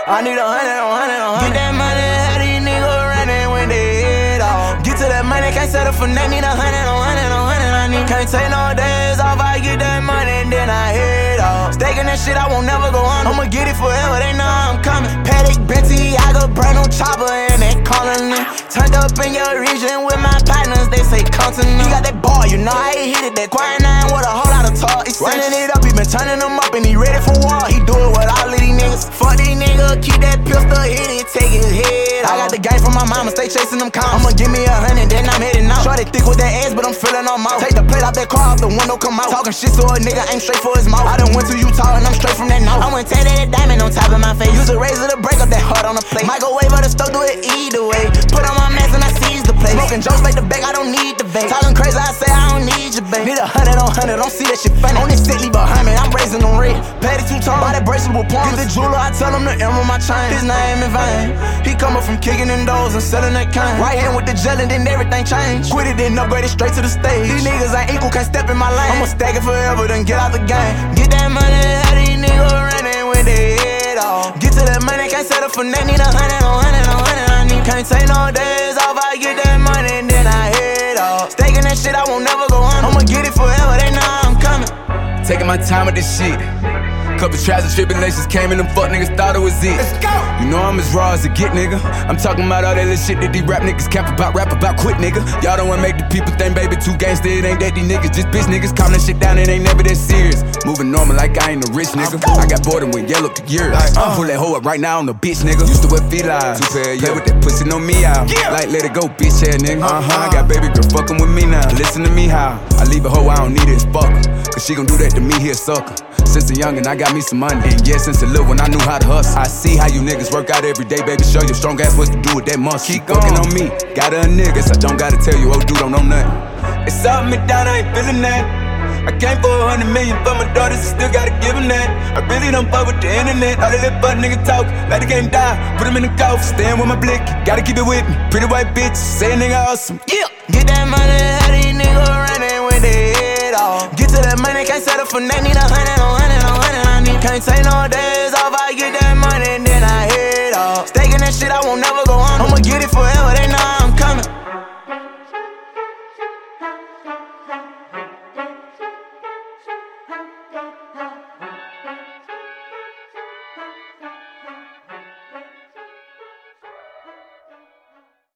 I need 100. Get that money, how these niggas running when they head off. Get to that money, can't settle for nothing. Need 100. I need. Can't take no days off. I get that money and then I head off. Staking that shit, I won't never go on. I'ma get it forever. They know I'm coming. Paddock, Benty, I got brand new chopper and they calling me. Turned up in your region with my partners. They say come to me. He got that ball, you know I ain't hit it. That quiet nine with a whole lot of talk. He running it up, he been turning them up and he ready for war. He do it with all of these niggas. Fuck these niggas, keep that pistol, hit it, take his head off. I got the game from my mama, stay chasing them commas. I'ma give me 100, then I'm heading out. Shorty thick with that ass, but I'm feeling on mouth. Take the plate out that car, out the window, come out. Talking shit so a nigga ain't straight for his mouth. I done went to Utah and I'm straight from that north. I went tatted that diamond on top of my face. Use a razor to break up that heart on the plate. Microwave or the stove, do it either way. Put on my mask and I seize the place. Smoking jokes back to back, I don't need the vape. Talking crazy, I say I don't need your babe. Need 100 on 100, don't see that shit funny. On this set, leave behind me, I'm raising them red. Patty 2 tone, buy that bracelet with palms. Get the jeweler, I tell him to emerald my chain. His name in vain. He come up from kicking in doors and selling that cane. Right hand with the gel and then everything changed. Quit it, then upgrade it straight to the stage. These niggas ain't equal, can't step in my lane. I'ma stack it forever, then get out the game. Get that money, how these niggas running when they head off. Get to that money, can't settle for nothing. Need 100. I need. Can't take no days off. I get that money and then I head off. Staking that shit, I won't never go on. I'ma get it forever, they know I'm coming. Taking my time with this shit. Couple trials and tribulations came and them fuck niggas thought it was it. Let's go! You know I'm as raw as it get, nigga. I'm talking about all that little shit that these rap niggas cap about, rap about, quit, nigga. Y'all don't wanna make the people think, baby, too gangsta. It ain't that these niggas just bitch niggas. Calm that shit down, it ain't never that serious. Moving normal like I ain't a rich nigga. I got bored and went yellow for years. Pull that hoe up right now on the bitch, nigga. Used to wear felines. Play with that pussy, know me out. Like let it go, bitch ass nigga. I got baby girl fucking with me now. Listen to me how I leave a hoe, I don't need it, fuck her. Cause she gon' do that to me, here sucker. Since a youngin', I got me some money. And yeah, since a little one, I knew how to hustle. I see how you niggas work out every day, baby. Show your strong ass what to do with that muscle. Keep working on me. Got a nigga, so I don't gotta tell you, oh, dude, don't know nothing. It's up me down, I ain't feeling that. I came for 100 million for my daughters, I still gotta give them that. I really don't fuck with the internet. All that little butt nigga talk, like the game die. Put him in the coffin, staying with my blick. Gotta keep it with me. Pretty white bitch, say a nigga awesome. Yeah, get that money, how these niggas running when they head off. Get to that money, can't settle for nothing. Need 100. I need. Can't take no days off. I get that money and then I head off. Staking that shit, I won't never go on. I'ma get it forever. They know